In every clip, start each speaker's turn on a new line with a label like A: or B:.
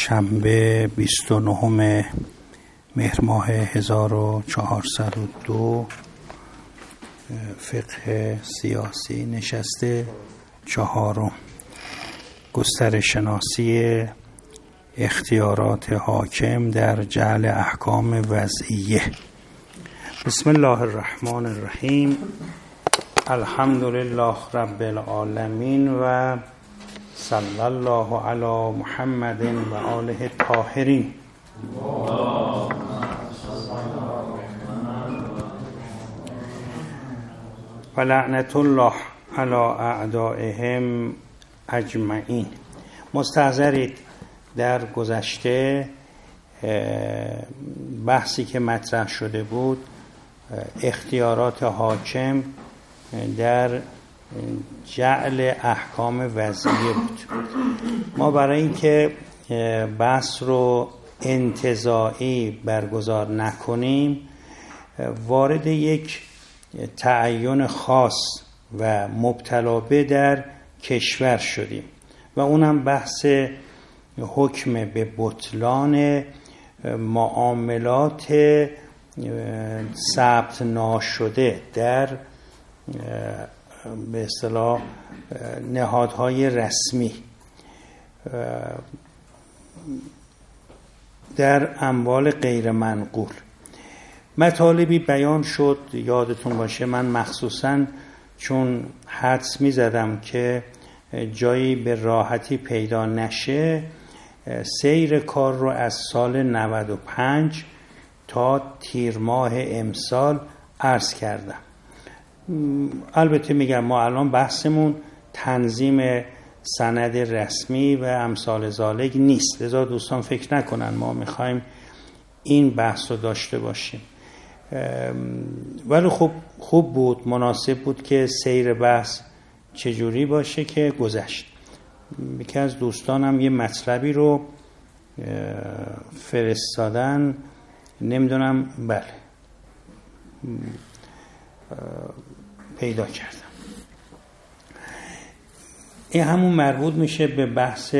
A: شنبه 29 مهر ماه 1402 فقه سیاسی نشسته چهارم گسترش شناسی اختیارات حاکم در جعل احکام وضعیه. بسم الله الرحمن الرحیم. الحمد لله رب العالمین و صلی الله علی محمد و آله الطاهرین. و لعنت الله علی اعدائهم اجمعین. مستحضرید در گذشته بحثی که مطرح شده بود اختیارات حاکم در جعل احکام وضعیه بود. ما برای اینکه بحث رو انتزاعی برگزار نکنیم وارد یک تعین خاص و مبتلا به در کشور شدیم و اونم بحث حکم به بطلان معاملات ثبت ناشده در به اصطلاح نهادهای رسمی در اموال غیر منقول. مطالبی بیان شد، یادتون باشه من مخصوصاً چون حدس می زدم که جایی به راحتی پیدا نشه سیر کار رو از سال 95 تا تیر ماه امسال عرض کردم. البته میگم ما الان بحثمون تنظیم سند رسمی و امثال ذالک نیست، لذا دوستان فکر نکنن ما میخوایم این بحث رو داشته باشیم، ولی خوب بود، مناسب بود که سیر بحث چجوری باشه که گذشت. یکی از دوستانم یه مطلبی رو فرستادن، نمیدونم، بله پیدا کردم. این همون مربوط میشه به بحث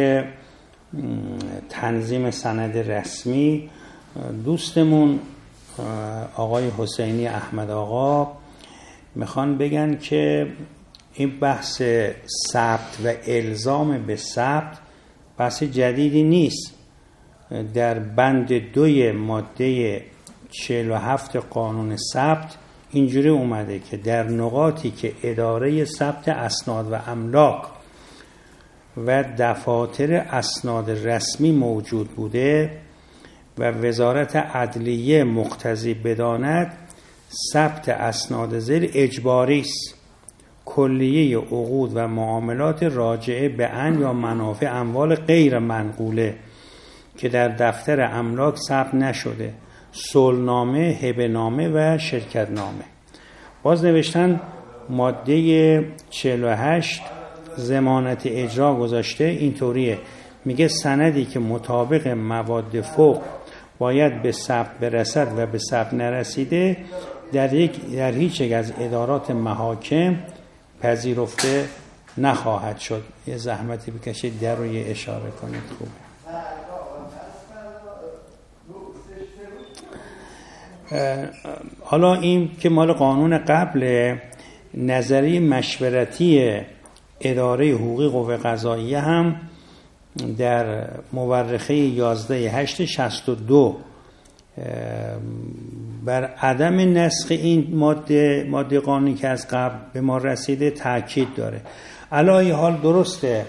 A: تنظیم سند رسمی. دوستمون آقای حسینی احمد آقا میخوان بگن که این بحث ثبت و الزام به ثبت بحث جدیدی نیست. در بند 2 ماده 47 قانون ثبت اینجوری اومده که در نقاطی که اداره ثبت اسناد و املاک و دفاتر اسناد رسمی موجود بوده و وزارت عدلیه مقتضی بداند ثبت اسناد ذیل اجباری است. کلیه عقود و معاملات راجعه به ان یا منافع اموال غیر منقوله که در دفتر املاک ثبت نشده، صلح‌نامه، هبه‌نامه و شرکت‌نامه. باز نوشتن ماده 48 ضمانت اجرا گذاشته اینطوریه، میگه سندی که مطابق مواد فوق باید به ثبت برسد و به ثبت نرسیده در هیچ یک از ادارات محاکم پذیرفته نخواهد شد. یه زحمتی بکشید در رو یه اشاره کنید. خوبه. حالا این که مال قانون قبل، نظریه مشورتی اداره حقوقی قوه قضاییه هم در مورخه 11/8/62 بر عدم نسخ این ماده قانونی که از قبل به ما رسیده تاکید داره. علی حال درسته،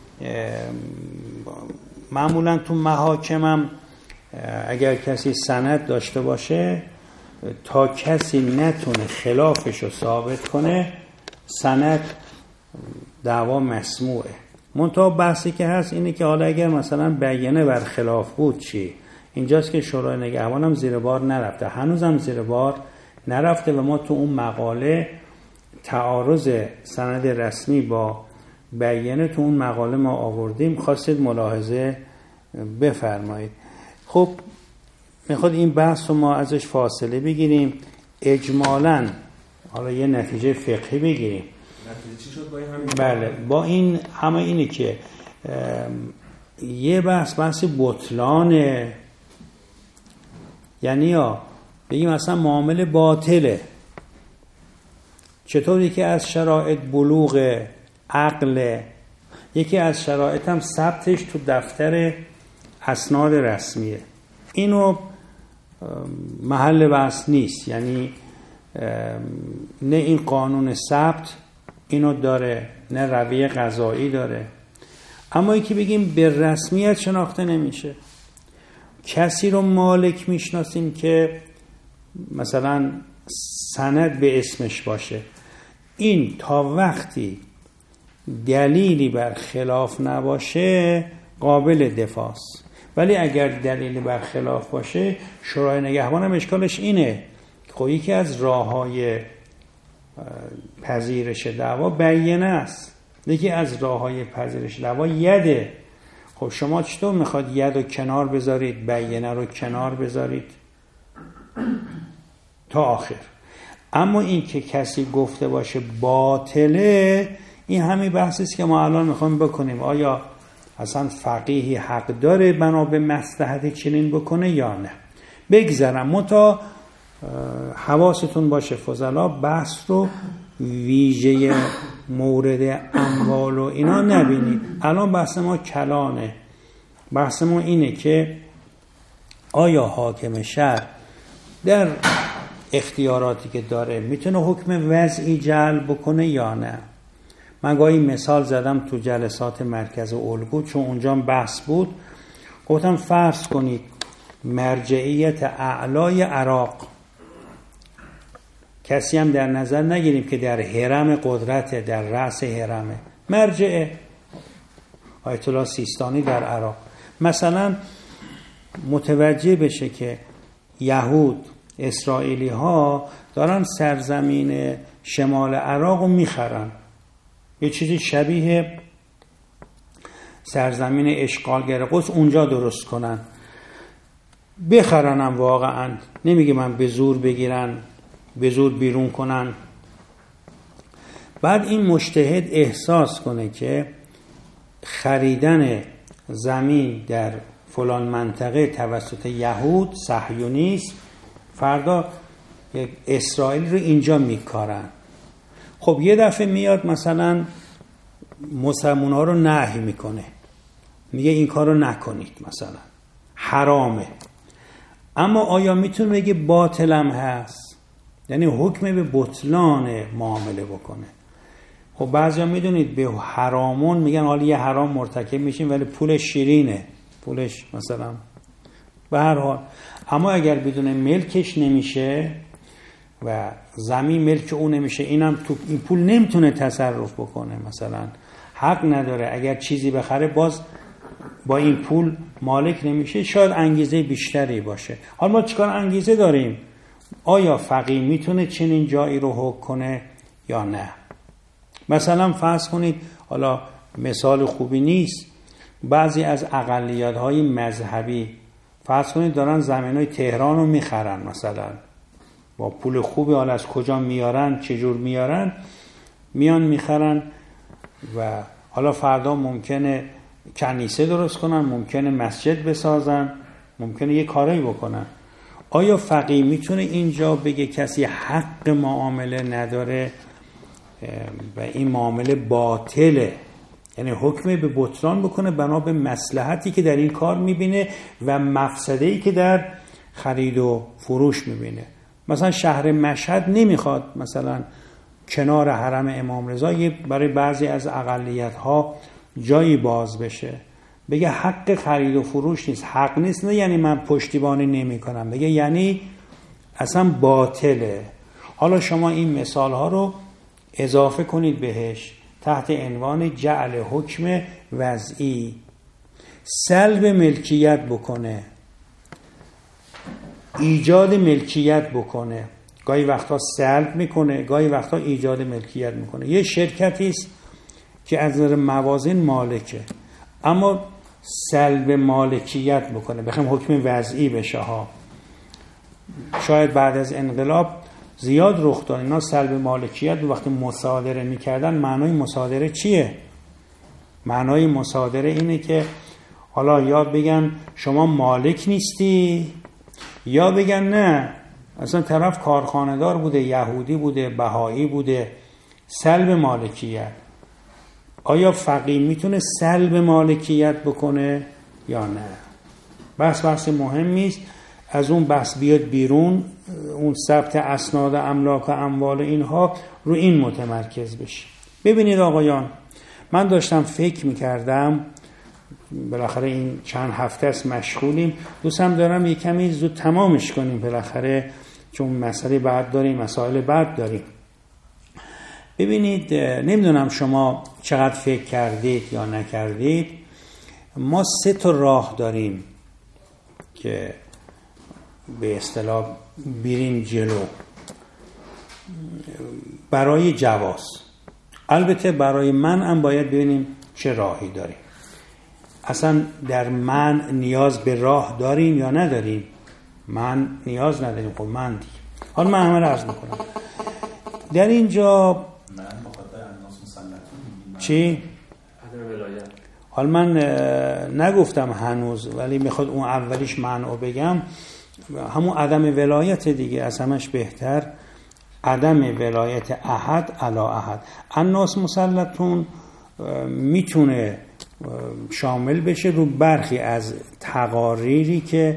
A: معمولا تو محاکم هم اگر کسی سند داشته باشه تا کسی نتونه خلافش رو ثابت کنه سند دعوا مسموعه. منتها بحثی که هست اینه که حالا اگر مثلا بیانه بر خلاف بود چی؟ اینجاست که شورای نگهبان هم زیر بار نرفته، هنوزم زیر بار نرفته و ما تو اون مقاله تعارض سند رسمی با بیانه تو اون مقاله ما آوردیم، خواستید ملاحظه بفرمایید. خب میخواد این بحث رو ما ازش فاصله بگیریم، اجمالاً حالا یه نتیجه فقهی بگیریم.
B: نتیجه چی شد با این همین؟
A: بله با این همه اینه که یه بحث بطلانه، یعنی بگیم اصلا معامله باطله. چطور یکی از شرایط بلوغ عقل، یکی از شرایط هم ثبتش تو دفتر اسناد رسمیه. اینو محل بحث نیست، یعنی نه این قانون ثبت اینو داره نه رویه قضایی داره. اما یکی بگیم به رسمیت شناخته نمیشه. کسی رو مالک میشناسیم که مثلا سند به اسمش باشه، این تا وقتی دلیلی بر خلاف نباشه قابل دفاع است. ولی اگر دلیلی بر خلاف باشه، شورای نگهبان هم اشکالش اینه، خب یکی از راه‌های پذیرش دعوا بیانه است، یکی از راه‌های پذیرش دعوا یده. خب شما چطور میخواد ید رو کنار بذارید، بیانه رو کنار بذارید تا آخر؟ اما این که کسی گفته باشه باطله، این همین بحثی است که ما الان میخوایم بکنیم. آیا اصلا فقیهی حق داره بنا به مصلحت چنین بکنه یا نه؟ بگذرم متا حواستون باشه فضلا، بحث رو ویژه مورد اموال و اینا نبینید. الان بحث ما کلانه، بحث ما اینه که آیا حاکم شهر در اختیاراتی که داره میتونه حکم وضعی جلب بکنه یا نه؟ من گاهی مثال زدم تو جلسات مرکز الگو، چون اونجا بحث بود، گفتم فرض کنید مرجعیت اعلای عراق، کسی هم در نظر نگیریم که در حرم قدرت، در رأس حرمه، مرجعه آیت الله سیستانی در عراق، مثلا متوجه بشه که یهود اسرائیلی ها دارن سرزمین شمال عراق رو میخرن، یه چیزی شبیه سرزمین اشغالگر قدس اونجا درست کنن، بخرنم واقعا، نمیگه من به زور بگیرن، به زور بیرون کنن. بعد این مجتهد احساس کنه که خریدن زمین در فلان منطقه توسط یهود صهیونیست، فردا یک اسرائیل رو اینجا میکارن. خب یه دفعه میاد مثلا مسلمان ها رو نهی میکنه، میگه این کار رو نکنید، مثلا حرامه. اما آیا میتونه بگه باطلم هست؟ یعنی حکم به بطلان معامله بکنه. خب بعضیا میدونید به حرامون میگن حالا یه حرام مرتکب میشیم ولی پولش شیرینه، پولش مثلا به هر حال. اما اگر بدون ملکش نمیشه و زمین ملک اون نمیشه، اینم تو این پول نمیتونه تصرف بکنه، مثلا حق نداره، اگر چیزی بخره باز با این پول مالک نمیشه، شاید انگیزه بیشتری باشه. حالا ما چیکار انگیزه داریم؟ آیا فقیه میتونه چنین جایی رو حکم کنه یا نه؟ مثلا فرض کنید، حالا مثال خوبی نیست، بعضی از اقلیت‌های مذهبی فرض کنید دارن زمینای تهران رو میخرن، مثلا با پول خوبی، حالا از کجا میارن، چجور میارن، میان میخرن و حالا فردا ممکنه کنیسه درست کنن، ممکنه مسجد بسازن، ممکنه یه کاری بکنن. آیا فقیه میتونه اینجا بگه کسی حق معامله نداره و این معامله باطله، یعنی حکم به بطلان بکنه بنا به مصلحتی که در این کار میبینه و مفسده‌ای که در خرید و فروش میبینه؟ مثلا شهر مشهد نمیخواد مثلا کنار حرم امام رضا برای بعضی از اقلیت‌ها جایی باز بشه، بگه حق خرید و فروش نیست. حق نیست نه یعنی من پشتیبانی نمی کنم، بگه یعنی اصلا باطله. حالا شما این مثال ها رو اضافه کنید بهش تحت عنوان جعل حکم وضعی، سلب ملکیت بکنه، ایجاد ملکیت بکنه، گاهی وقتا سلب میکنه، گاهی وقتا ایجاد ملکیت میکنه. یه شرکتی است که از نظر موازین مالکه، اما سلب مالکیت بکنه، بخوام حکم وضعی بشه ها. شاید بعد از انقلاب زیاد رخ داد اینا سلب مالکیت. وقتی مصادره میکردن، معنای مصادره چیه؟ معنای مصادره اینه که حالا یا بگن شما مالک نیستی، یا بگن نه اصلا طرف کارخانه دار بوده، یهودی بوده، بهایی بوده، سلب مالکیت. آیا فقیه میتونه سلب مالکیت بکنه یا نه؟ بحث مهمی است. از اون بحث بیاد بیرون، اون ثبت اسناد املاک و اموال اینها رو این متمرکز بشه. ببینید آقایان، من داشتم فکر میکردم، بالاخره این چند هفته است مشغولیم، دوستم دارم یک کمی زود تمامش کنیم بالاخره، چون مسئله بعد داریم، مسائل بعد داریم. ببینید، نمیدونم شما چقدر فکر کردید یا نکردید، ما 3 تا راه داریم که به اصطلاح بیریم جلو برای جواز. البته برای من هم باید ببینیم چه راهی داریم. اصلا در من نیاز به راه داریم یا نداریم؟ من نیاز نداریم. خب من دیگه، حالا من همه رو عرض میکنم در اینجا.
B: من مخاطب الناس مسلطون
A: چی؟
B: عدم ولایت.
A: حالا من نگفتم هنوز، ولی میخواد اون اولیش منو بگم، همون عدم ولایت دیگه، از همش بهتر عدم ولایت احد علی احد. الناس مسلطون میتونه شامل بشه رو برخی از تقاریری که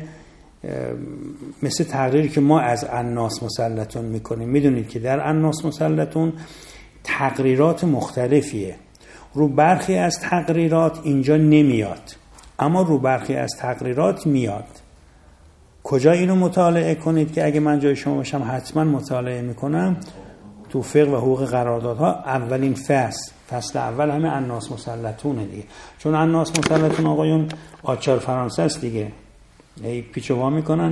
A: مثل تقریری که ما از الناس مسلطون میکنیم. میدونید که در الناس مسلطون تقریرات مختلفیه. رو برخی از تقریرات اینجا نمیاد، اما رو برخی از تقریرات میاد. کجا اینو مطالعه کنید که اگه من جای شما باشم حتما مطالعه میکنم؟ تو فقه و حقوق قراردادها اولین فصل اول همه الناس مسلطونه دیگه. چون الناس مسلطون آقایون آچار فرانسه است دیگه، پیچو وا میکنن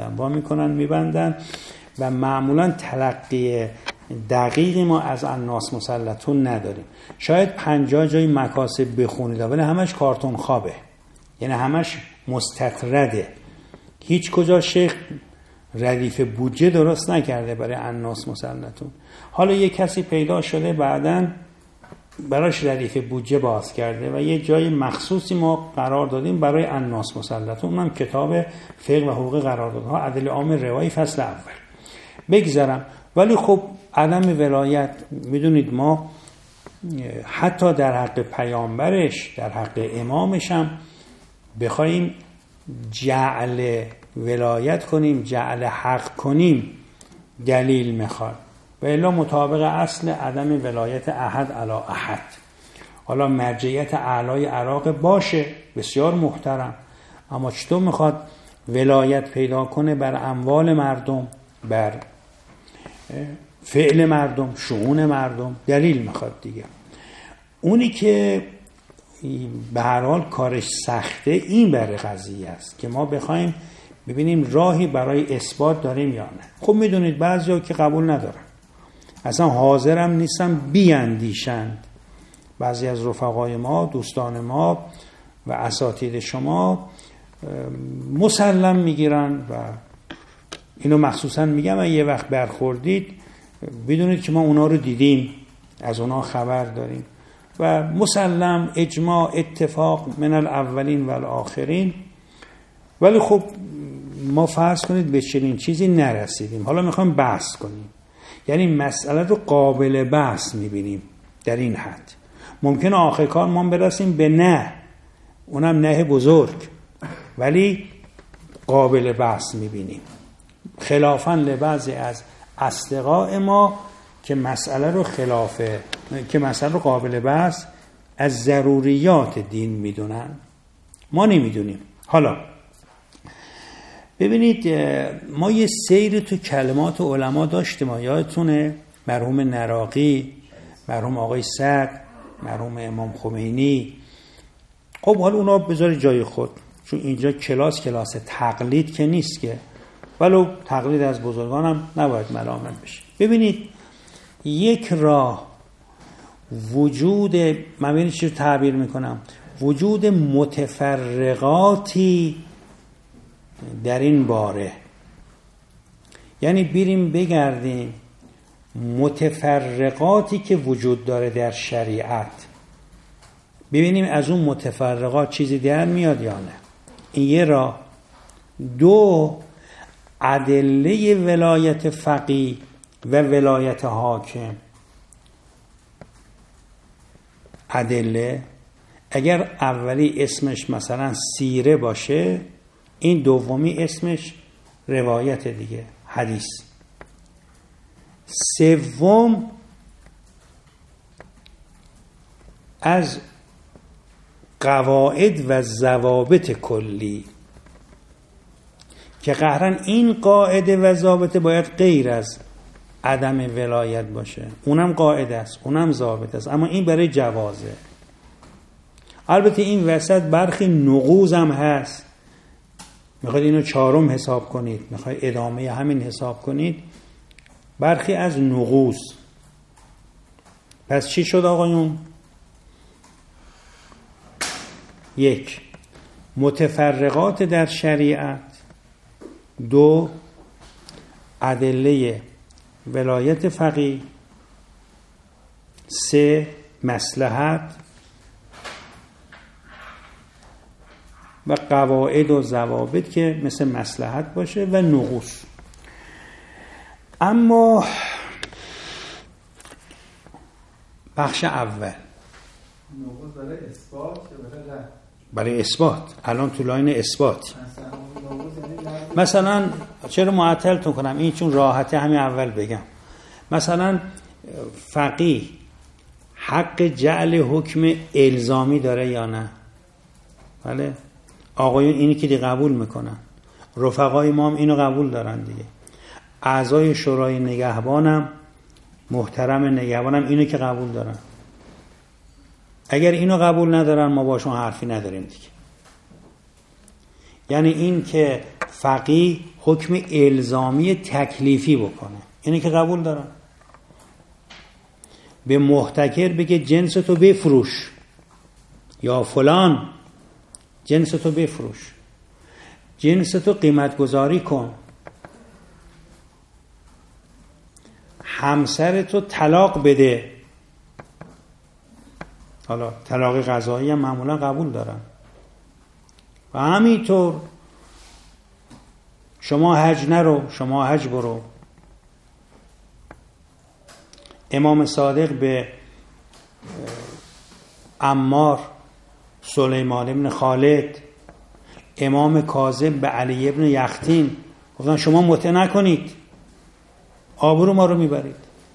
A: میبندن و معمولا تلقی دقیق ما از الناس مسلطون نداریم. شاید 50 جای مکاسب بخونید ولی همش کارتون خوابه، یعنی همش مستطرده. هیچ کجا شیخ ردیف بودجه درست نکرده برای الناس مسلطون. حالا یه کسی پیدا شده بعدن براش ردیف بودجه باز کرده و یه جای مخصوصی ما قرار دادیم برای الناس مسلطون، اونم کتاب فقه و حقوق قراردادها ادله عام روایی فصل اول. بگذارم، ولی خب عدم ولایت، میدونید ما حتی در حق پیامبرش، در حق امامش هم بخوایم جعل ولایت کنیم، جعل حق کنیم، دلیل میخواد. و الا مطابق اصل عدم ولایت احد علی احد. حالا مرجعیت اعلای عراق باشه، بسیار محترم، اما چطور میخواد ولایت پیدا کنه بر اموال مردم، بر فعل مردم، شؤون مردم؟ دلیل میخواد دیگه. اونی که به هر حال کارش سخته این بر قضیه است که ما بخوایم ببینیم راهی برای اثبات داریم یا نه. خب میدونید بعضیا که قبول ندارن، اصلا حاضرم نیستن بیاندیشند. بعضی از رفقای ما، دوستان ما و اساتید شما مسلم میگیرن و اینو مخصوصا میگم اگه یه وقت برخوردید بدونید که ما اونا رو دیدیم، از اونا خبر داریم و مسلم، اجماع، اتفاق من الاولین و الاخرین. ولی خب ما فرض کنید به چنین چیزی نرسیدیم، حالا میخوایم بحث کنیم، یعنی مسئله رو قابل بحث میبینیم در این حد. ممکنه آخر کار ما برسیم به نه، اونم نه بزرگ، ولی قابل بحث میبینیم، خلافاً لبعضی از اصدقاء ما که مسئله رو قابل بحث از ضروریات دین میدونن، ما نمیدونیم. حالا ببینید، ما یه سیر تو کلمات علما داشتیم، یادتونه؟ مرحوم نراقی، مرحوم آقای سعد، مرحوم امام خمینی. خب حالا اونا بذاری جای خود، چون اینجا کلاس تقلید که نیست که، ولو تقلید از بزرگان هم نباید ملامت بشه. ببینید، یک راه وجود، من ببینید چی رو تعبیر میکنم، وجود متفرقاتی در این باره، یعنی بریم بگردیم متفرقاتی که وجود داره در شریعت، ببینیم از اون متفرقات چیزی در میاد یا نه. این یه راه. دو، ادله ولایت فقیه و ولایت حاکم. ادله اگر اولی اسمش مثلا سیره باشه، این دومی اسمش روایت دیگه، حدیث. سوم از قواعد و ضوابط کلی که قهرن این قاعده و ضابطه باید غیر از عدم ولایت باشه. اونم قاعده است، اونم ضابط است، اما این برای جوازه. البته این وسط برخی نقوض هم هست. میخواید اینو چهارم حساب کنید، میخواید ادامه همین حساب کنید، برخی از نقوض. پس چی شد آقایون؟ یک، متفرقات در شریعت. دو، ادله ولایت فقیه. سه، مصلحت و قواعد و ضوابط که مثل مصلحت باشه و نقوص. اما بخش اول
B: نقوص برای اثبات یا برای رد؟
A: برای اثبات. الان تو لاین اثبات. مثلا چرا معطلتون کنم؟ این چون راحته همین اول بگم. مثلا فقیه حق جعل حکم الزامی داره یا نه؟ بله. آقایون اینی که دی قبول میکنن، رفقای ما هم اینو قبول دارن دیگه. اعضای شورای نگهبانم، محترم نگهبانم اینو که قبول دارن. اگر اینو قبول ندارن ما باشون حرفی نداریم دیگه. یعنی این که فقیه حکم الزامی تکلیفی بکنه، اینو که قبول دارن. به محتکر بگه جنس تو بفروش، یا فلان جنس تو بفروش، جنس تو قیمت گذاری کن، همسر تو طلاق بده. حالا طلاق قضایی هم معمولا قبول دارن. و همینطور شما حج نرو، شما حج برو. امام صادق به عمار سلیمان بن خالد، امام کاظم به علی بن یختین گفتن شما مطع نکنید، آبرو ما رو میبرید.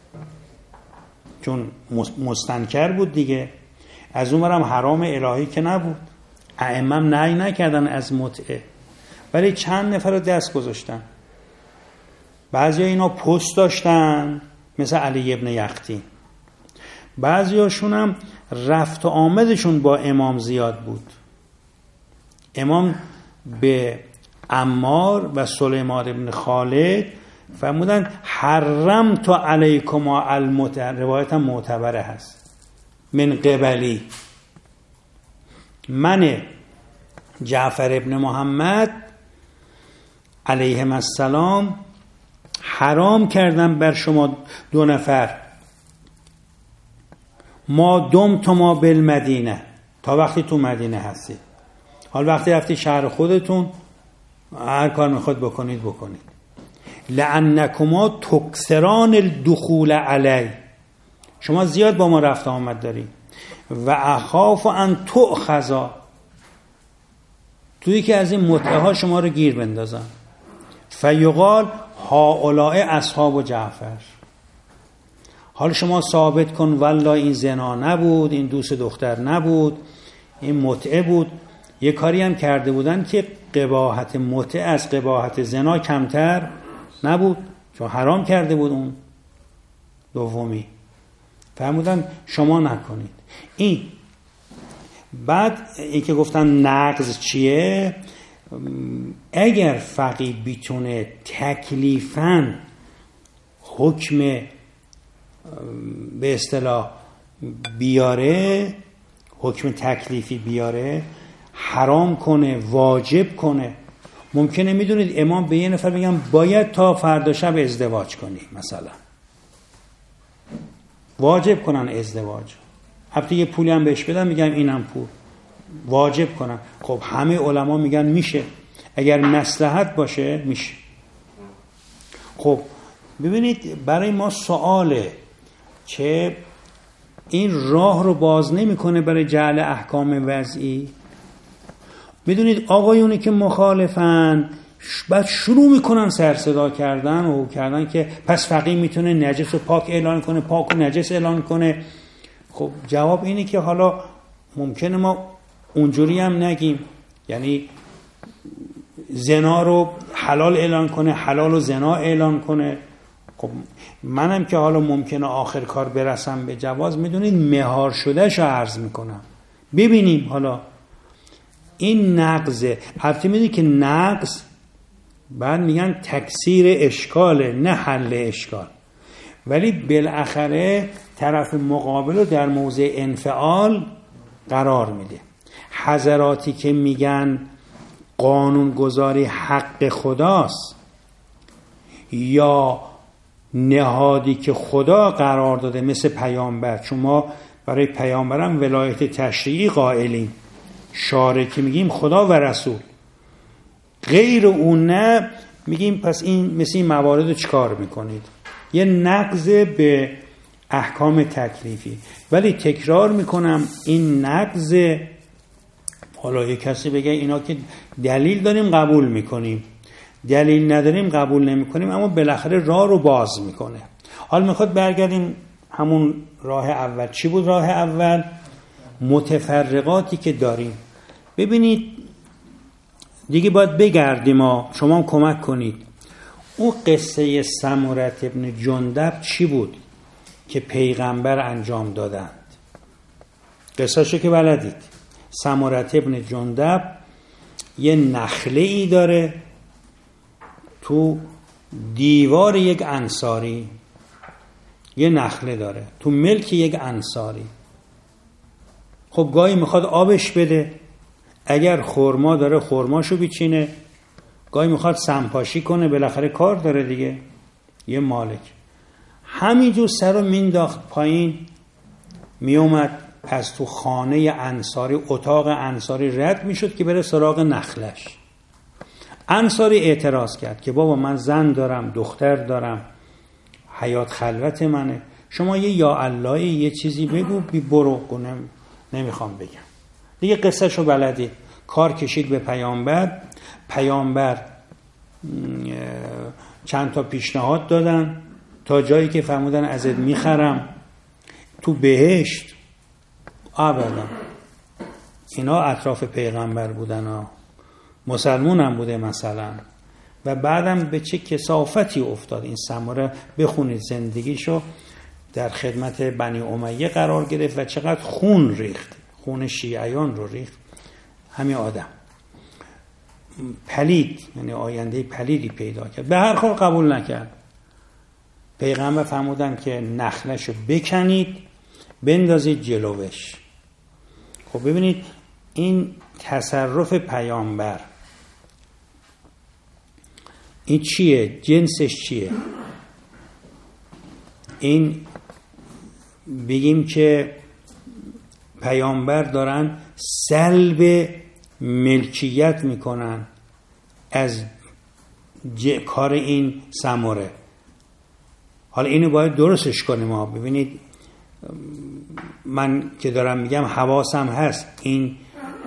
A: چون مستنکر بود دیگه. از اونورم حرام الهی که نبود، ائمه نهی نکردن از متعه، ولی چند نفر رو دست گذاشتن. بعضی اینا پست داشتن مثل علی ابن یختین، بعضی هاشون هم رفت و آمدشون با امام زیاد بود. امام به عمار و سلیمان ابن خالد فرمودن حرمت علیکما المتع، روایت هم معتبره هست، من قبلی، من جعفر ابن محمد علیهم السلام حرام کردم بر شما دو نفر، ما دمتما بالمدینه، تا وقتی تو مدینه هستید. حال وقتی رفتی شهر خودتون هر کار میخواد بکنید بکنید. لعنکما تکثران الدخول علی، شما زیاد با ما رفت آمد داری. و اخاف ان تؤخذا، تویی که از این متعه ها شما رو گیر بندازن. فیقال هؤلاء اصحاب جعفر، حال شما ثابت کن والله این زنا نبود، این دوست دختر نبود، این متعه بود. یه کاری هم کرده بودن که قباحت متعه از قباحت زنا کمتر نبود، چون حرام کرده بود اون دومی. فرمودن شما نکنید. این بعد این که گفتن نقض چیه، اگر فقیه بیتونه تکلیفاً حکم به اصطلاح بیاره، حکم تکلیفی بیاره، حرام کنه، واجب کنه. ممکنه میدونید امام به یه نفر بگم باید تا فردا شب ازدواج کنی، مثلا واجب کنن ازدواج، البته یه پولی هم بهش بدم میگم اینم پول واجب کنم. خب همه علما میگن میشه، اگر مصلحت باشه میشه. خب ببینید برای ما سواله که این راه رو باز نمیکنه برای جعل احکام وضعی. بدونید آقایونی که مخالفن بعد شروع میکنن سر صدا کردن و کردن که پس فقیه میتونه نجس و پاک اعلان کنه، پاک و نجس اعلان کنه. خب جواب اینه که حالا ممکنه ما اونجوری هم نگیم، یعنی زنا رو حلال اعلان کنه، حلال و زنا اعلان کنه. خب منم که حالا ممکنه آخر کار برسم به جواز، میدونید مهار شدهشو عرض میکنم ببینیم. حالا این نقضه، البته میدونید که نقض بعد میگن تکثیر اشکاله نه حل اشکال، ولی بالاخره طرف مقابل رو در موضع انفعال قرار میده. حضراتی که میگن قانونگذاری حق خداست یا نهادی که خدا قرار داده مثل پیامبر، چون ما برای پیامبرم ولایت تشریعی قائلیم، شارع که میگیم خدا و رسول، غیر اون نه میگیم پس این مثل این موارد رو چکار میکنید؟ یه نقض به احکام تکلیفی. ولی تکرار میکنم این نقض، حالا یه کسی بگه اینا که دلیل داریم قبول میکنیم، دلیل نداریم قبول نمیکنیم، اما بالاخره راه رو باز میکنه. حالا میخواد برگردیم همون راه اول. چی بود راه اول؟ متفرقاتی که داریم. ببینید دیگه باید بگردیم، شما هم کمک کنید. اون قصه سمره ابن جندب چی بود که پیغمبر انجام دادند؟ قصهشو که بلدید. سمره ابن جندب یه نخله ای داره تو دیوار یک انصاری، یه نخله داره تو ملک یک انصاری. خب گاهی میخواد آبش بده، اگر خرما داره خرماشو بیچینه، گاهی میخواد سمپاشی کنه، بالاخره کار داره دیگه، یه مالک. همینجور سر رو مینداخت پایین، میومد از تو خانه انصاری، اتاق انصاری رد میشد که بره سراغ نخلش. انصاری اعتراض کرد که بابا من زن دارم، دختر دارم، حیات خلوت منه، شما یه یا الله یه چیزی بگو بی برو کنم، نمیخوام بگم دیگه. قصه شو بلدید. کار کشید به پیامبر، پیامبر چند تا پیشنهاد دادن تا جایی که فرمودن ازت میخرم تو بهشت. ابدا اینا اطراف پیغمبر بودن ها، مسلمون هم بوده مثلا. و بعدم به چه کثافتی افتاد این سمره. بخونید زندگیشو، در خدمت بنی امیه قرار گرفت و چقدر خون ریخت، خون شیعیان رو ریخت. همین آدم پلید، یعنی آینده پلیدی پیدا کرد. به هر حال قبول نکرد. پیغمبر فرمودن که نخلشو بکنید بندازید جلوش. خب ببینید این تصرف پیامبر این چیه؟ جنسش چیه؟ این بگیم که پیامبر دارن سلب ملکیت میکنن از کار این سمره. حالا اینو باید درستش کنیم ها. ببینید من که دارم میگم حواسم هست، این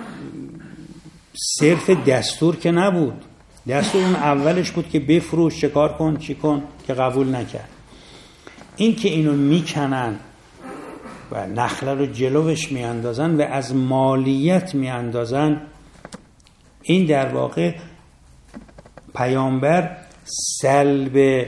A: صرف دستور که نبود. دستور اون اولش بود که بفروش، چکار کن، چی کن، که قبول نکرد. این که اینو میکنن و نخله رو جلوش میاندازن و از مالیت میاندازن، این در واقع پیامبر سلب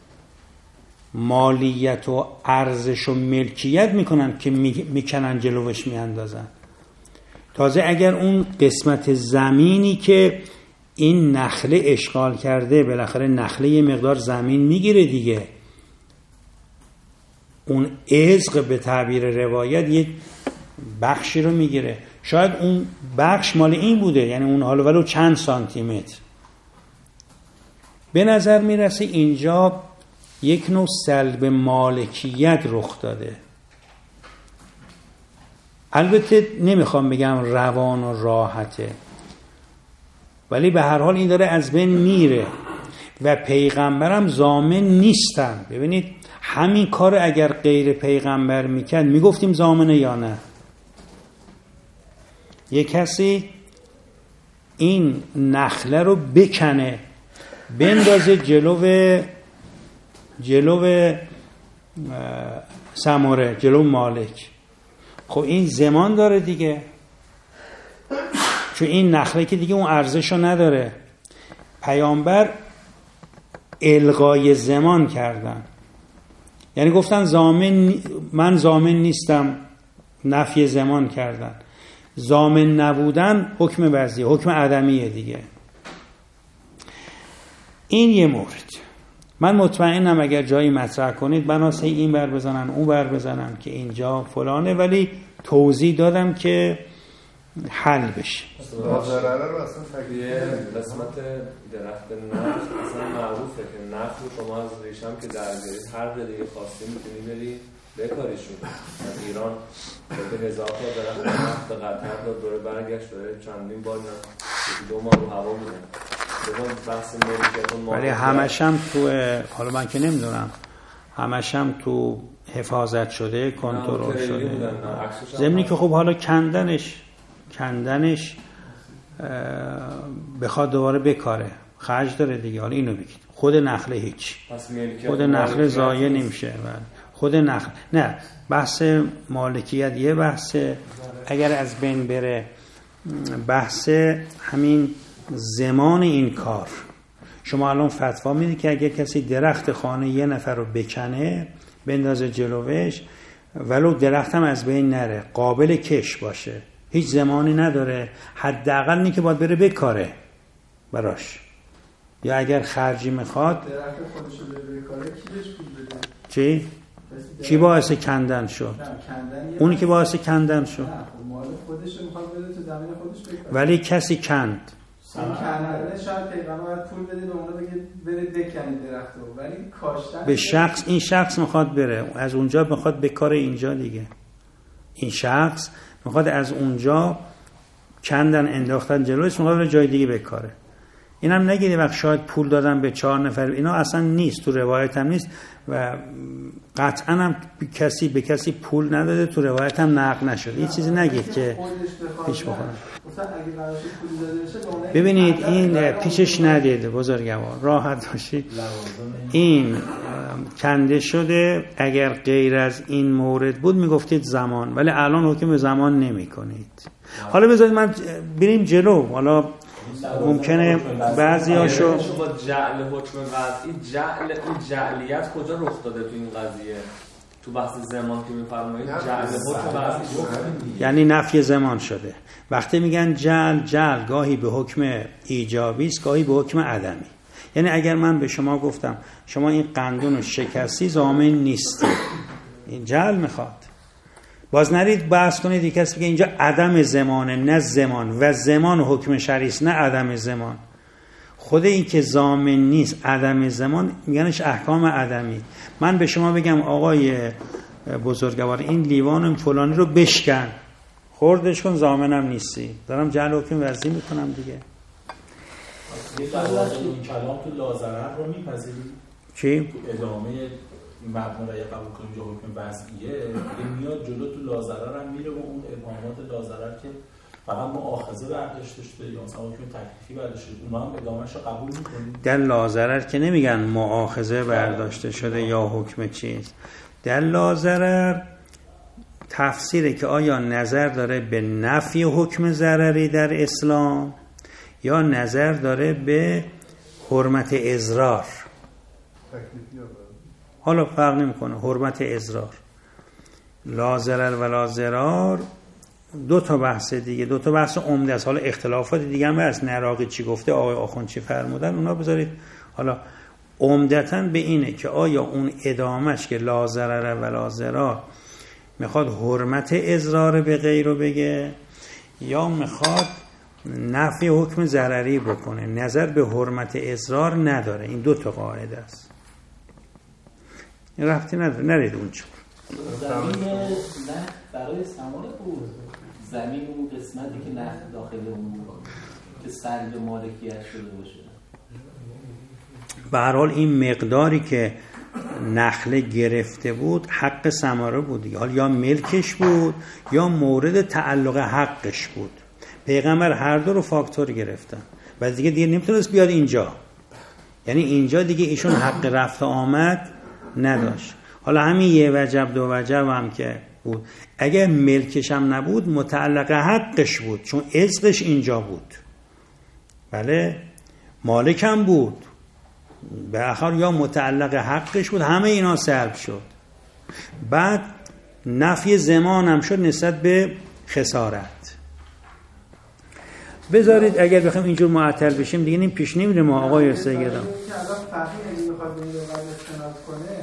A: مالیت و ارزش و ملکیت میکنن که میکنن جلوش میاندازن. تازه اگر اون قسمت زمینی که این نخله اشغال کرده، بالاخره نخله یه مقدار زمین میگیره دیگه، اون عزق به تعبیر روایت یک بخشی رو میگیره، شاید اون بخش مال این بوده، یعنی اون حالا ولو چند سانتی متر. به نظر میرسه اینجا یک نوع سلب مالکیت رخ داده. البته نمیخوام بگم روان و راحته، ولی به هر حال این داره از بین میره و پیغمبرم ضامن نیستن. ببینید همین کار اگر غیر پیغمبر میکرد میگفتیم ضامنه یا نه؟ یک کسی این نخله رو بکنه بندازه جلو سماره، جلو مالک، خب این زمان داره دیگه، چون این نخله که دیگه اون ارزشو نداره. پیامبر الغای زمان کردن، یعنی گفتن من ضامن نیستم، نفی زمان کردن. ضامن نبودن حکم وضعی، حکم عدمیه دیگه. این یه مورد. من مطمئنم اگر جایی مطرح کنید بناسه این بر بزنن اون بر بزنن که اینجا فلانه، ولی توضیح دادم که حل بشه.
C: ضرره رو اصلا تقیه قسمت درخت نخل اصلا معروفه که نخل شما از ریشم که درگیرید هر دیگه خواستی میتونی بری بکاریشون. از ایران به هزار تا درخت نخل به قطر داد، دوره برگشت داره چندین بار نه 2 ماه رو هوا بودن. بحث ملکیت
A: ولی همشم تو، حالا من که نمیدونم، همشم تو حفاظت شده، کنترل شده. ضمنی که خب حالا کندنش بخواد دوباره بکاره خرج داره دیگه. حالا اینو بگید خود نخله هیچ، خود نخله ضایع نمیشه. خود نخل نه، بحث مالکیت یه بحثه، اگر از بین بره بحث همین زمان این کار. شما الان فتوا میدید که اگر کسی درخت خانه یه نفر رو بکنه بندازه جلوش، ولو درخت هم از بین نره، قابل کش باشه، هیچ زمانی نداره، حداقل اینه که باید بره بکاره براش. یا اگر خرجی میخواد
B: درخت خودشو بره بکاره کی بهش پول بده؟
A: چی؟ کی باعث کندن شد؟ اونی که باعث کندن شد.
B: مال خودش میخواد بده تو زمین خودش بکاره.
A: ولی کسی کند.
B: این کندن شاید پیغمبر پول بده به اونا بگه بره بکنید درخت رو، ولی کاشتن
A: به شخص، این شخص میخواد بره از اونجا میخواد بکاره اینجا دیگه. این شخص میخواد از اونجا کندن انداختن جلوش، میخواد بره جای دیگه بکاره. اینم نگیده وقت شاید پول دادن به 4 نفر، اینا اصلا نیست، تو روایت هم نیست و قطعا هم کسی به کسی پول نداده، تو روایت هم نقل نشد. این چیزی نگید که پیش بخوره. ببینید این پیشش ندیده بزرگوار، راحت باشید. این کنده شده، اگر غیر از این مورد بود میگفتید زمان، ولی الان حکم زمان نمی کنید. حالا بذارید من بریم جلو. حالا ممکنه بعضیاشو
C: با جعل حکم وضعی، این جعلیت کجا رخ داده تو این قضیه؟ تو بحث زمان که میفرمایید جعل حکم وضعی
A: یعنی نفی زمان شده. وقتی میگن جعل گاهی به حکم ایجابی است، گاهی به حکم عدمی. یعنی اگر من به شما گفتم شما این قندون رو شکستی، ضامن نیستی، این جعل میخواد. باز نرید بحث کنید یک کسی که اینجا عدم زمانه، نه زمان، و زمان حکم شرعی است نه عدم زمان. خود این که ضامن نیست، عدم زمان، میگنش احکام عدمی. من به شما بگم آقای بزرگوار این لیوان فلانی رو بشکن، خوردش کن، ضامنم نیستی، دارم جعل حکم وضعی میکنم دیگه.
D: یه کلام تو لاضرر رو میپذیرید؟
A: چی؟
D: تو ادامه مبنا را قبول کنیم جا حکم وضعیه، میاد جلو تو لاضرر هم میره و اون ابهامات لاضرر که فقط مؤاخذه برداشته شده یا مثلا حکم تکلیفی برداشته شده، اونها هم ادامهش رو قبول میکنیم؟
A: در لاضرر که نمیگن مؤاخذه برداشته شده یا حکم چیز. در لاضرر تفسیره که آیا نظر داره به نفی حکم ضرری در اسلام یا نظر داره به حرمت اضرار. حالا فرق نمیکنه، حرمت اضرار. لا ضرر و لا ضرار دو تا بحث دیگه، دو تا بحث عمده است. حالا اختلافات دیگه هم هست، نراقی چی گفته، آقای آخوند چی فرمودن، اونا بذارید. حالا عمدتاً به اینه که آیا اون ادامش که لا ضرر و لا ضرار میخواد حرمت اضرار به غیر رو بگه یا میخواد نفی حکم ضرری بکنه. نظر به حرمت اضرار نداره. این دو تا قاعده است، رفتی نداره، نرید اونجا.
E: زمین نه برای سمان بود زمین اون قسمتی که نخل داخل اون که سلب مالکیت شده باشه.
A: به هر حال این مقداری که نخله گرفته بود حق ثمره بود دیگه. حال یا ملکش بود یا مورد تعلق حقش بود. پیغمبر هر دو رو فاکتور گرفتن و دیگه نمیتونست بیاد اینجا، یعنی اینجا دیگه ایشون حق رفت آمد نداشت. حالا همین یه وجب دو وجب هم که بود، اگر ملکش هم نبود متعلق حقش بود، چون عزقش اینجا بود. بله مالک هم بود، به آخر یا متعلق حقش بود، همه اینا سلب شد. بعد نفی زمان هم شد نسبت به خسارت. بذارید اگر بخوایم اینجور معطل بشیم دیگه این پیش نمیره. ما آقای سیدم
B: که الان فقیه اگه بخواد به این روغن استناد کنه،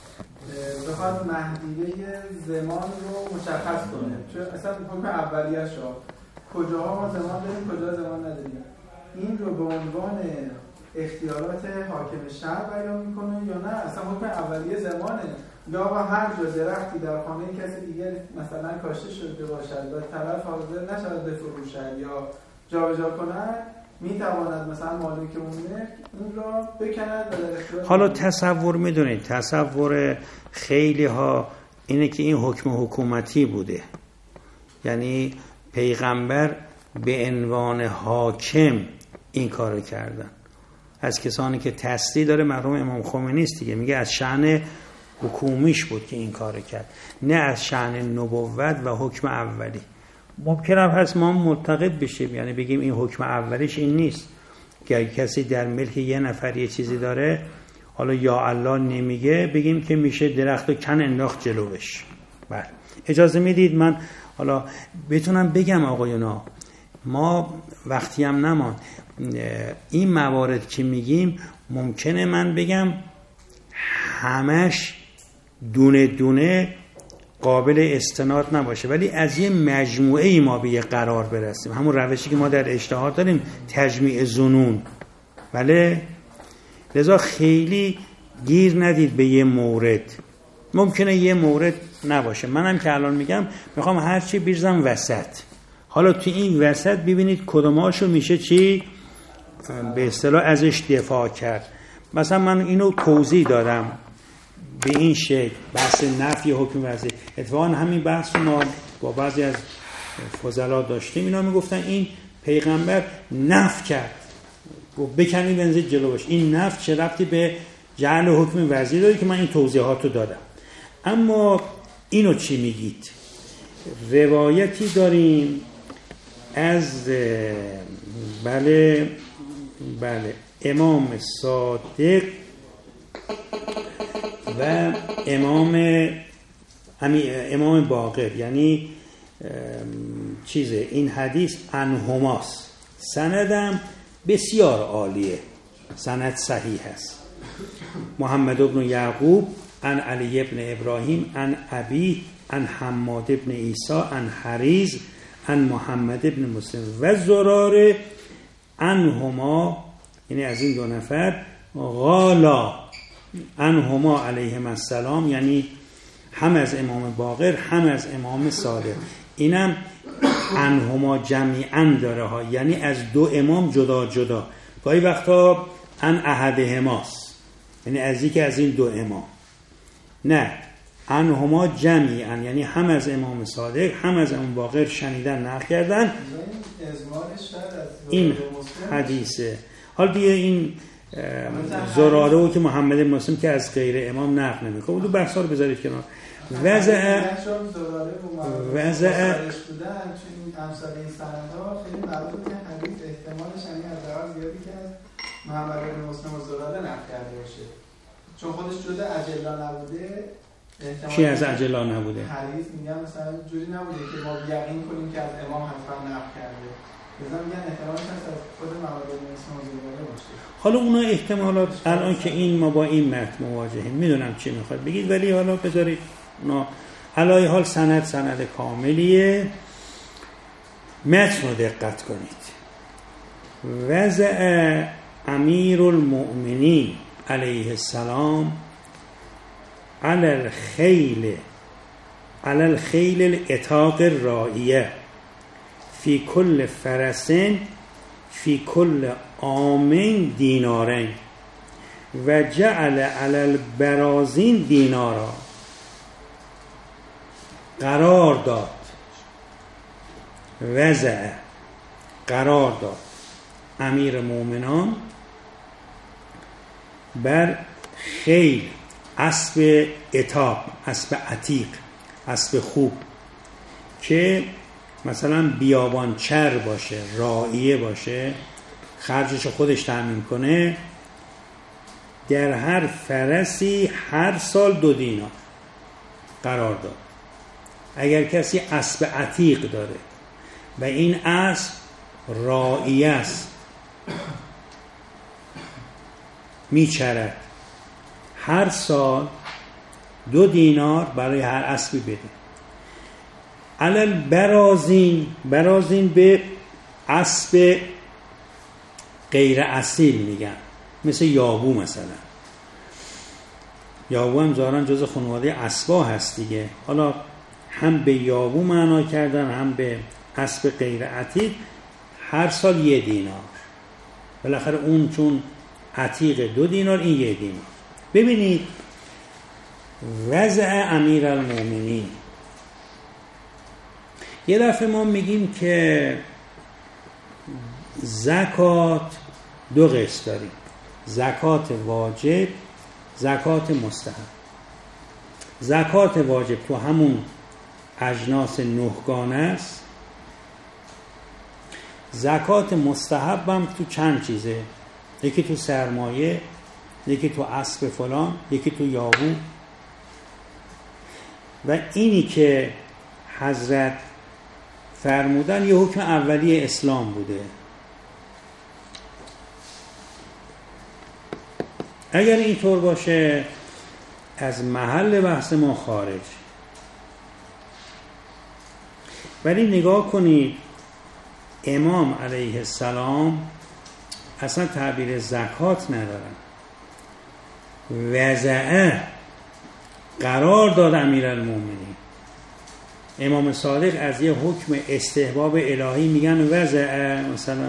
B: بخواد محدوده زمان رو مشخص کنه، چون اصلا حکم اولیه‌اش کجاها ما زمان داریم کجا زمان نداریم، این رو به عنوان اختیارات حاکم شهر بیان میکنه یا نه اصلا حکم اولیه زمانه، یا آقا هر جا درختی در خانه کسی دیگر مثلا کاشته شده باشد و طرف حاضر نشود بفروشد یا جابجا کند، میتواند مثلا مالک اون اون را بکند و در اختیار.
A: حالا تصور میدونید، تصور خیلی ها اینه که این حکم حکومتی بوده، یعنی پیغمبر به عنوان حاکم این کارو کردن. از کسانی که تصدیق داره مرحوم امام خمینی است دیگه، میگه از شأن حکومیش بود که این کارو کرد، نه از شأن نبوت و حکم اولی. ممکن هست ما معتقد بشیم، یعنی بگیم این حکم اولیش این نیست که کسی در ملک یه نفر یه چیزی داره، حالا یا الله نمیگه بگیم که میشه درختو کن انداخت جلوش. بله اجازه میدید من حالا بتونم بگم آقایونا، ما وقتی هم نمان این موارد که میگیم ممکنه من بگم همش دونه دونه قابل استناد نباشه، ولی از یه مجموعه ای ما به یه قرار برسیم، همون روشی که ما در اجتهاد داریم، تجمیع ظنون. بله لذا خیلی گیر ندید به یه مورد، ممکنه یه مورد نباشه. منم که الان میگم میخوام هرچی بیرزم وسط، حالا تو این وسط ببینید کدوماشو میشه چی به اصطلاح ازش دفاع کرد. مثلا من اینو توضیح دادم به این شکل، بحث نفی حکم وضعی. اتفاقا همین بحث ما با بعضی از فضلا داشتیم، اینا میگفتن این پیغمبر نفی کرد، گفت بکنید بنزید جلو باش. این نفی چه ربطی به جعل حکم وضعی داره که من این توضیحاتو دادم. اما اینو چی میگید؟ روایتی داریم از بله امام صادق و امام باقر، یعنی چیزه این حدیث عنهماست، سندم بسیار عالیه، سند صحیح است. محمد بن یعقوب عن علی بن ابراهیم عن ابی عن حماد بن عیسی عن حریز عن محمد بن مسلم و زرار عنهما، یعنی از این دو نفر، غالا عنهما علیهم السلام، یعنی هم از امام باقر هم از امام صادق. اینم عنهما جمیعا داره ها، یعنی از دو امام جدا جدا. گاهی وقتا عن احدهماست، یعنی از یکی از این دو امام. نه، عنهما جمیعا، یعنی هم از امام صادق هم از امام باقر شنیدن نقل کردن. این حدیثه. حال دیگه این زراره و که محمد مسلم که از غیر امام نقل نمیکنه، دو بحثا رو بذارید کنار. وضع
B: امثال این سندها خیلی معروفه که حدیث احتمالش یعنی از دراز زیادی که از محمد بن مسلم و زراره نقل کرده باشه، چون خودش جدا اجلا نبوده.
A: چی از اجلا نبوده؟
B: حدیث میگم مثلا جوری نبوده که ما یقین کنیم که از امام حتما نقل کرده، مثلا میگن احتمالش هست از خود محمد بن مسلم و زراره باشه.
A: حالا اونا احتمالات الان که این ما با این متن مواجهیم، میدونم چی میخواد بگید، ولی حالا بذارید اونا علای حال سند کاملیه. متن رو دقت کنید. وضع امیر المؤمنین علیه السلام علی الخیل الاتاق الرائیه فی کل فرسن فی کل عامین دینارین و جعل علی البرازین دینارا. قرار داد، وضع قرار داد امیر مومنان بر خیل، اسب اتاب، اسب عتیق، اسب خوب که مثلا بیابان چر باشه، راییه باشه، خرجش خودش تامین کنه، در هر فرسی هر سال 2 دینار قرار داد. اگر کسی اسب عتیق داره و این اسب راییه است، میچرد، هر سال 2 دینار برای هر اسبی بده. علل برازین به اسب غیر اصیل میگن، مثل یابو. مثلا یابو هم ظاهرا جز خانواده اسبا هست دیگه. حالا هم به یابو معنا کردن هم به اسب غیر عتیق. هر سال 1 دینار. بالاخره اون چون عتیق 2 دینار، این 1 دینار. ببینید وضع امیرالمومنین. یه دفعه ما میگیم که زکات 2 قسم داریم: زکات واجب، زکات مستحب. زکات واجب تو همون اجناس 9 گانه است. زکات مستحب هم تو چند چیزه: یکی تو سرمایه، یکی تو اسب فلان، یکی تو یابو. و اینی که حضرت فرمودن یه حکم اولی اسلام بوده. اگر اینطور باشه از محل بحث ما خارج. ولی نگاه کنید امام علیه السلام اصلا تعبیر زکات ندارن. وضعه قرار داد امیرالمومنین. امام صادق از یه حکم استحباب الهی میگن وضعه. مثلا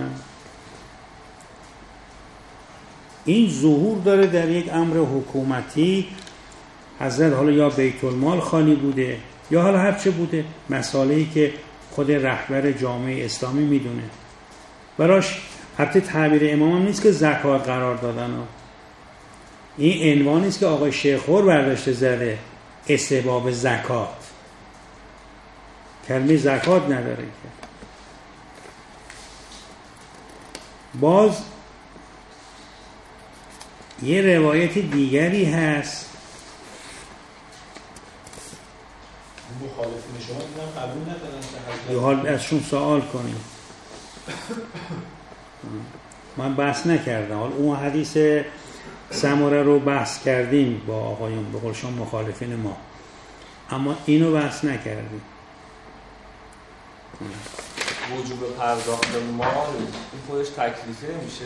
A: این ظهور داره در یک امر حکومتی. حضرت حالا یا بیت المال خالی بوده یا حالا هر چه بوده، مسائلی که خود رهبر جامعه اسلامی میدونه. براش البته تعبیر امام نیست که زکات قرار دادن ها. این عنوان نیست که آقای شیخور برداشته زده استحباب زکات. کلمه زکات نداره که. باز یه روایت دیگری هست.
D: مخالفین شما اینم قبول ندارن
A: یه حال ازشون سوال کنیم. من بحث نکردم. حال اون حدیث سمره رو بحث کردیم با آقایون، به قول شما مخالفین ما، اما اینو بحث نکردیم.
C: وجوب پرداخت مال این خودش تکلیفی نمیشه؟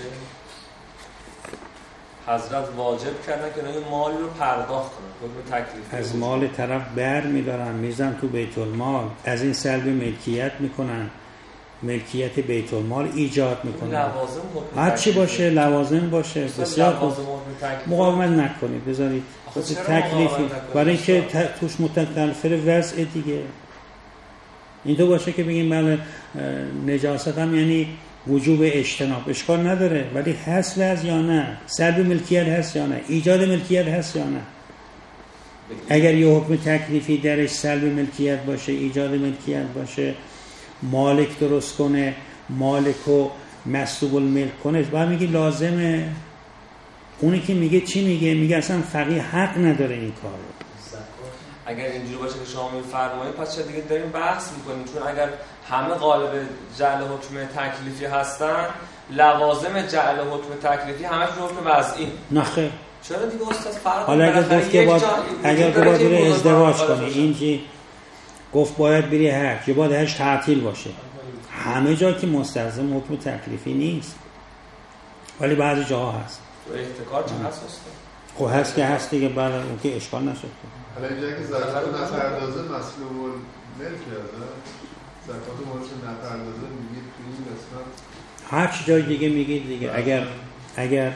C: حضرت واجب کردن که این مال رو پرداخت کنن، حکم تکلیفی
A: از مال طرف بر میدارن میزن تو بیت المال، از این سلب ملکیت میکنن، ملکیت بیت المال ایجاد میکنن.
C: لوازم
A: هر چی باشه، لوازم باشه، بسیار خوب. مقاومت نکنید، بذارید تکلیفی، برای اینکه توش متکلفر وضع دیگه. این تو باشه که بگیم بله نجاست هم یعنی وجوب اجتناب، اشکال نداره، ولی حصل هست یا نه؟ سلب ملکیت هست یا نه؟ ایجاد ملکیت هست یا نه؟ اگر یه حکم تکلیفی درش سلب ملکیت باشه، ایجاد ملکیت باشه، مالک درست کنه، مالک و مسلوب الملک کنه، باید میگی لازمه. اونی که میگه چی میگه؟ میگه اصلا فقیه حق نداره این کار رو.
C: اگر اینجوری باشه که شما میفرمایید پس چه دیگه داریم بحث میکنیم، چون اگر همه قالب جعل حکم تکلیفی هستن، لوازم جعل حکم تکلیفی همش حکم وضعی.
A: نه خیر.
C: چرا دیگه استاد فرق؟
A: حالا اگر گفت که اگر تو باید بری ازدواج کنی، اینجی گفت باید بری حج، یا باید حج تعطیل باشه. همه جا که مستلزم حکم تکلیفی نیست، ولی بعضی جاها هست.
C: تو احتکار چه هست استاد؟
A: خب هست که هست دیگه، بعد اون که اشکال نشد.
F: حالا اینجا که زکات نپردازه مسلوب الملک زکات مالش نپردازه میگید توی این قسمت
A: هر چی جای دیگه میگید دیگه. اگر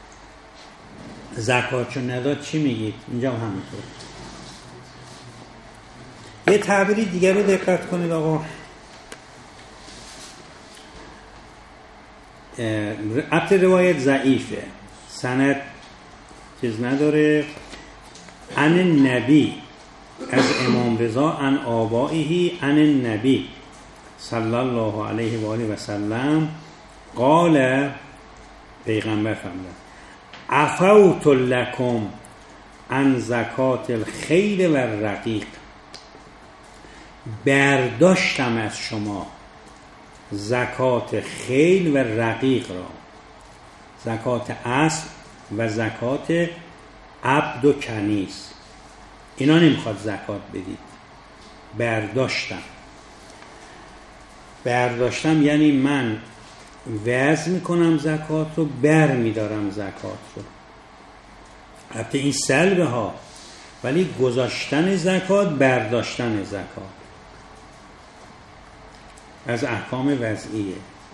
A: زکاتشو نداد چی میگید؟ اینجا هم همینطور. یه تعبیری دیگه رو دقت کنید آقا. البته روایت ضعیفه، سند چیز نداره. عن النبی، از امام رضا، عن آبائه، عن النبی صلی الله علیه و آله و سلم قال، پیغمبر فرمودند عفوت لکم عن زکات الخیل و الرقیق، برداشتم از شما زکات خیل و رقیق را، زکات اصل و زکات عبد و کنیز، اینا نمیخواد زکات بدید. برداشتم یعنی من وزن میکنم زکات رو، بر میدارم زکات رو. البته این سلبه ها، ولی گذاشتن زکات، برداشتن زکات از احکام وضعیه.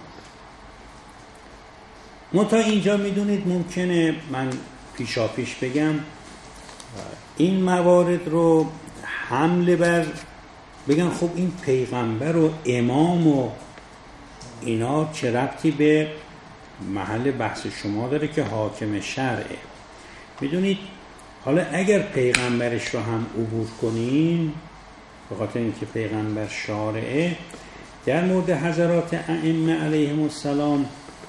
A: تا اینجا میدونید ممکنه من پیشا پیش بگم این موارد رو حمله بر بگن خب این پیغمبر و امام و اینا چه ربطی به محل بحث شما داره که حاکم شرعه. میدونید حالا اگر پیغمبرش رو هم عبور کنیم، به خاطر اینکه پیغمبر شارعه، در مورد حضرات ائمه علیهم السلام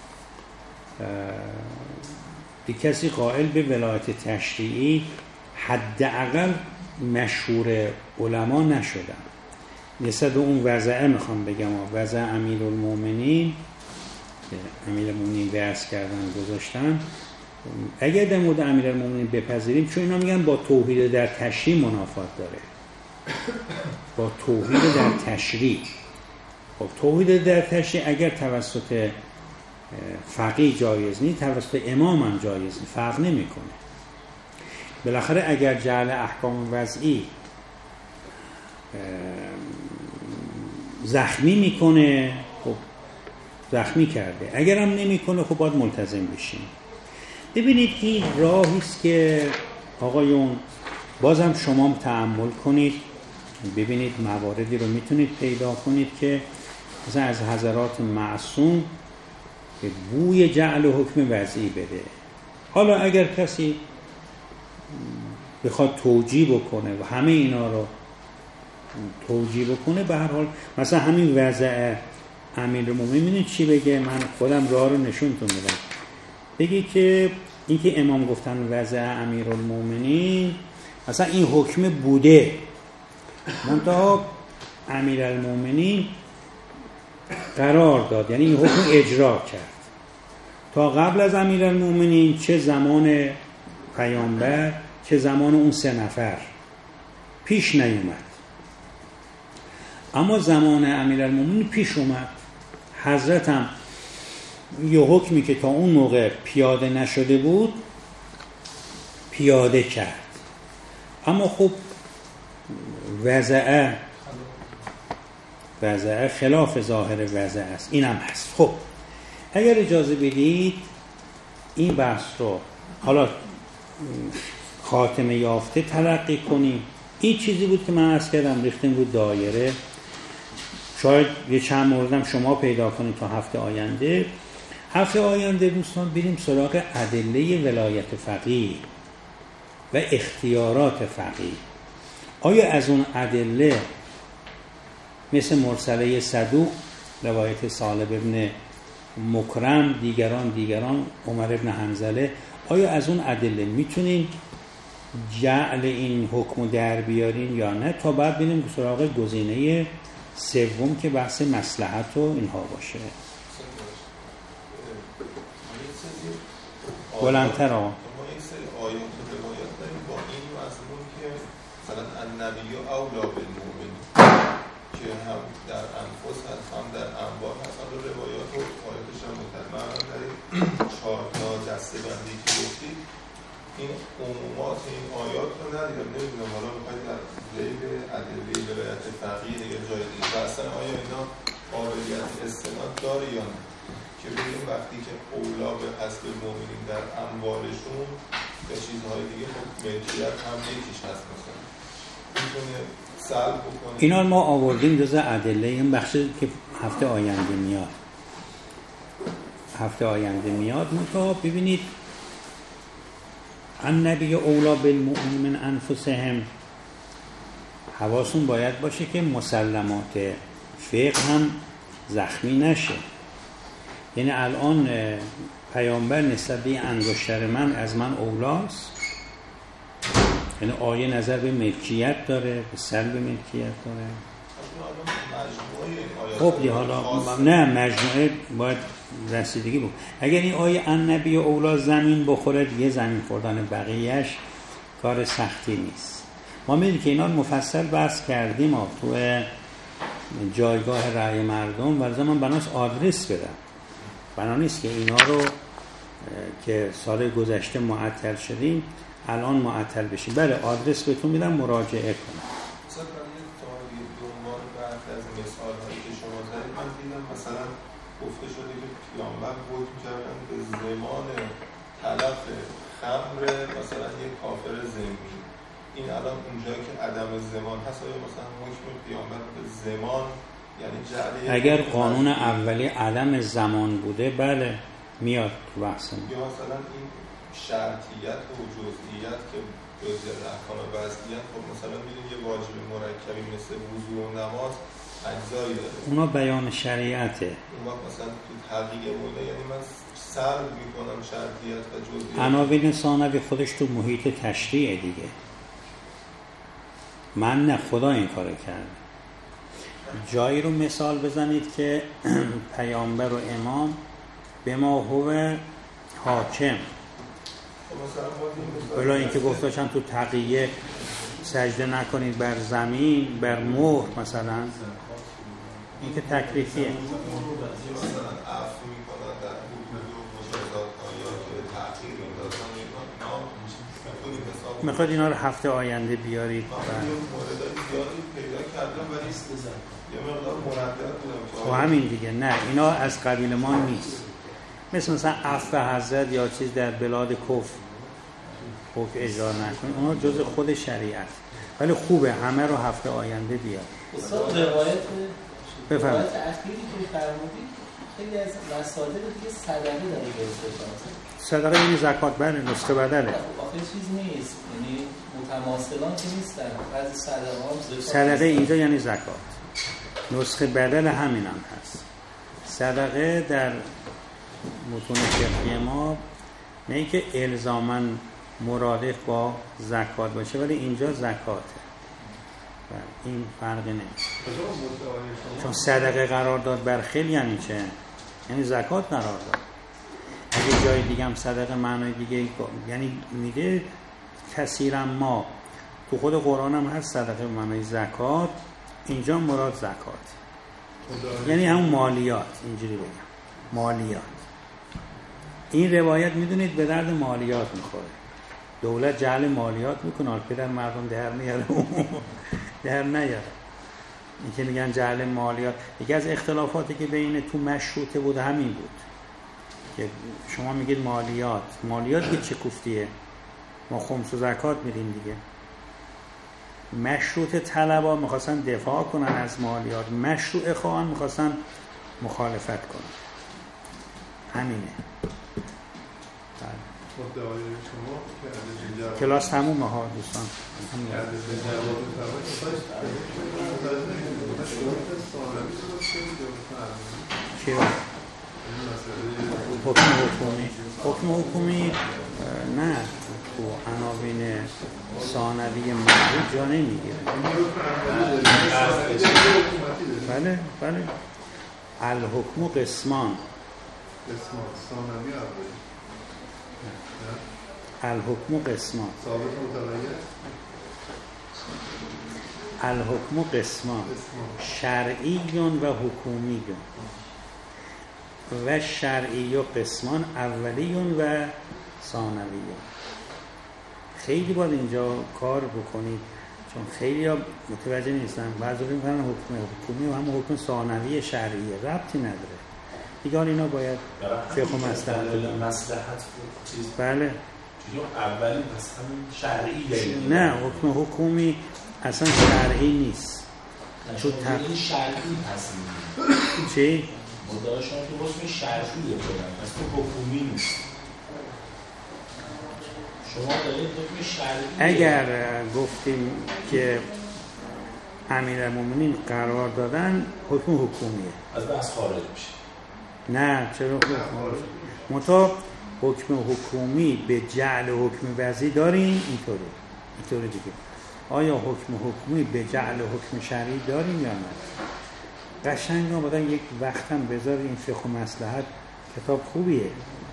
A: کسی قائل به ولایت تشریعی حداقل مشهور علما نشدن. نسبت به اون وضعه میخوام بگم، وضع امیرالمومنین وضع کردن گذاشتن، اگر در مورد امیرالمومنین بپذیریم، چون اینا میگن با توحید در تشریع منافات داره، با توحید در تشریع. خب توحید در تشریع اگر توسط فقیه جایز نیست، توسط امام هم جایز نیست، فرق نمیکنه. بالاخره اگر جعل احکام وضعی زخمی میکنه، خب زخمی کرده، اگر هم نمیکنه خب باید ملتزم بشیم. ببینید این راهی است که آقایون بازم شما تأمل کنید، ببینید مواردی رو میتونید پیدا کنید که مثلا از حضرات معصوم که بوی جعل و حکم وضعی بده. حالا اگر کسی بخواد توجیه بکنه و همه اینا رو توجیه بکنه، به هر حال مثلا همین وضع امیرالمومنین چی بگه؟ من خودم راه رو نشونتون میدم. بگی که این که امام گفتن وضع امیرالمومنین مثلا این حکم بوده، منتها امیرالمومنین قرار داد، یعنی این حکم اجرا کرد. تا قبل از امیرالمومنین چه زمان پیامبر چه زمان اون 3 نفر پیش نیومد، اما زمان امیرالمومنین پیش اومد. حضرت هم یه حکمی که تا اون موقع پیاده نشده بود پیاده کرد، اما خب وضع خلاف ظاهر وضع است، این هم هست. خب اگر اجازه بدید این بحث رو حالا خاتمه یافته تلقی کنیم. این چیزی بود که من عرض کردم ریختیم بود دایره، شاید یه چند موردم شما پیدا کنید تا هفته آینده دوستان بریم سراغ ادله ولایت فقیه و اختیارات فقیه. آیا از اون ادله مثل مرسله صدوق، روایت سالب ابن مکرم، دیگران عمر ابن حنظله، آیا از اون ادله میتونین جعل این حکم در بیارین یا نه؟ تا بعد بریم سراغ گزینه سوم که بحث مصلحت و اینها باشه. بلندتر آقا.
F: ما یک سری آیات و روایات داریم با این مضمون که مثلا النبی اولا بالمؤمنین که هم در انفس هست هم در انبار هست. حالا روایات و آیاتش هم متعلق در این 4 تا دسته بندی که گفتید، این عمومات این آیات رو ندیدم. نمیدونم حالا میخواید در ذیل ادله ولایت فقیه یا جای دیگه و اصلا آیا اینا قابلیت استناد داره یا نه که بگیم وقتی که اولا به حسب المؤمنین در اموالشون به چیزهای دیگه ملکیت هم یکیش هست مثلا میتونه سلب بکنه.
A: اینا ما آوردیم جز ادله، این بخشی که هفته آینده میاد منتها ببینید النبی اولا بالمؤمنین من انفسهم، حواسون باید باشه که مسلمات فقه هم زخمی نشه. یعنی الان پیامبر نسبت به انگشتر من از من اولاست، یعنی آیه نظر به ملکیت داره، به سلب ملکیت داره. خب دی حالا نه مجموعه باید رسیدگی بود. اگر این آیه النبی اولا زمین بخوره دیگه زمین خوردن بقیهش کار سختی نیست. ما میدونیم که اینا مفصل بحث کردیم تو جایگاه رأی مردم و من بناس آدرس بدم، بنا نیست که اینا رو که سال گذشته معطل شدیم الان معطل بشیم. بله آدرس بهتون میدم مراجعه کنم.
F: مثلا یه دنبال برخی از مثال‌هایی که شما زدید من دیدم مثلا گفته شده که پیامبر حکم کردن به زمان تلف خمر مثلا یک کافر ذمی. این الان اونجایی که عدم زمان هست آیا مثلا حکم پیامبر به زمان یعنی جعلی
A: اگر قانون اولی عدم زمان بوده بله میاد تو بحث.
F: یا مثلا این شرطیت و جزئیت که جزء احکام وضعیت خب مثلا میدونی یه واجب مرکبی مثل وضو و نماز اجزایی داره، اونا
A: بیان شریعته.
F: اون وقت مثلا تو تحقیق بوده یعنی من سلب میکنم شرطیت و جزئیت.
A: عناوین ثانوی خودش تو محیط تشریع دیگه. من نه خدا این کارو کرده. جایی رو مثال بزنید که پیامبر و امام به ما هو حاکم، بلا اینکه گفتاشم تو تقیه سجده نکنید بر زمین بر مهر مثلا، این که تکلیفیه. میخواد اینا رو هفته آینده بیارید. و همین دیگه نه اینا از قبیل ما نیست، مثلا عفو حضرت یا چیز در بلاد کفر حکم اجرا نکنید، اونا جز خود شریعت. ولی خوبه همه رو هفته آینده بیارید.
E: استاد روایت
A: بفرمایید.
E: اخیری که فرمودید خیلی از مسائل دیگه صدقه داره گرفته.
A: صدقه یعنی زکات، بله نسخه بدله.
E: آخه چیز نیست، یعنی متماثلان که نیستن. بعضی صدقه ها
A: صدقه اینجا یعنی زکات، نسخه بدل همین هم هست. صدقه در متون فقهی ما نه اینکه الزاماً مرادف با زکات باشه، ولی اینجا زکاته. این فرقی نمیشه. چون صدقه قرار داد بر خیل یعنی چه؟ یعنی زکات قرار داد. اگه جای دیگه هم صدقه معنای دیگه یعنی میده کثیرا ما تو خود قرآن هم هست صدقه معنای زکات، اینجا مراد زکات یعنی همون مالیات. اینجوری بگم مالیات. این روایت میدونید به درد مالیات میخوره. دولت جعل مالیات میکنه، پدر مردم در نیاره در نیاره. این که میگن جعل مالیات، یکی از اختلافاتی که بین تو مشروطه بود همین بود که شما میگید مالیات که چه کوفتیه، ما خمس و زکات میدیم دیگه. مشروط طلبا میخواستن دفاع کنن از مالیات، مشروع خواهان میخواستن مخالفت کنن. همینه. کلاس تمومه ها دوستان. حکم حکومی نه تو عناوین ثانوی مربوط جا نمیگیره. بله الحکم قسمان. الحکم قسمان. الحکم قسمان شرعی و حکومی و شرعی و قسمان اولی و ثانوی. خیلی باید اینجا کار بکنید چون خیلی ها متوجه نیستن، بعضی میکنن حکم حکومی و هم حکم ثانوی شرعیه، ربطی نداره دیگه. اینا باید فقه و
D: مصلحت چیز
A: بله
D: چون اولی پس همون شرعی داریم.
A: نه حکم حکومی اصلا شرعی نیست.
D: چون این شرعی هست
A: چی؟
D: مدعاشون تو حکم شرعیه پس تو حکومی نیست. شما دارید حکم شرعی.
A: اگر گفتیم که امیرالمومنین قرار دادن حکم حکومیه
D: از بحث خارج میشه.
A: نه چرا متا حکم حکومی به جعل حکم وضعی داریم اینطوری دیگه. آیا حکم حکومی به جعل حکم شرعی داریم یا نه؟ قشنگ آمدن یک وقتم بذار این فقه و مصلحت کتاب خوبیه،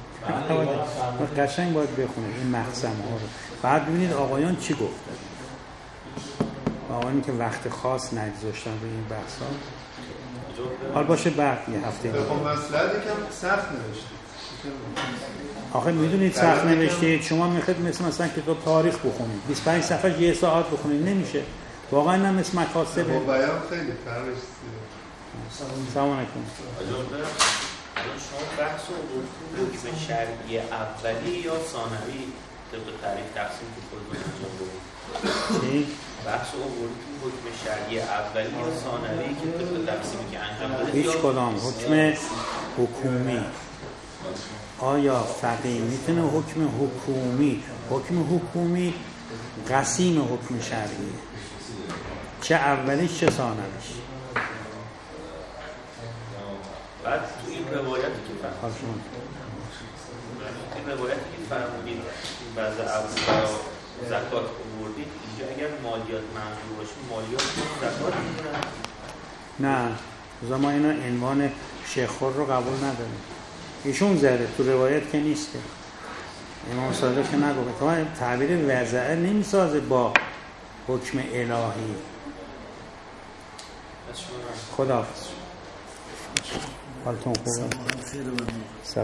A: قشنگ باید بخونید این مقسم ها رو. بعد ببینید آقایان چی گفتن، آقایانی که وقت خاص نگذاشتن به این بحث ها. حال باشه بعد یه هفته
F: فقه و مصلحت یکم سخت نوشتید.
A: آخه میدونید سخت نوشتید، شما میخواید مثلا کتاب تاریخ بخونید 25 صفحه یه ساعت بخونید نمیشه واقعا. نه مثل مکاسب
F: با بیان خیلی فرقش
A: سلام علیکم.
E: شما بحث و حکم شرعی اولی یا ثانوی طبق تعریف تقسیم که خودتون انجام دادید؟
A: چی؟
E: بحث و حکم شرعی اولی یا ثانوی که طبق تقسیمی که انجام دادید؟
A: هیچ کدام. حکم حکومی. آیا فقیه میتونه حکم حکومی قسیم حکم شرعی، چه اولیش چه ثانویش.
E: بعد تو این روایتی که فرمودید بعض ابواب زکات آوردید، اینجا اگر مالیات منظور باشه مالیات زکات میگیرن؟
A: نه ما اینا عنوان شیخ خور رو قبول نداریم. ایشون زده تو روایت که نیست، امام صادق که نگفت. تو تعبیر وضعه نمیسازه با حکم الهی. خداحافظ. حالتون خوبه؟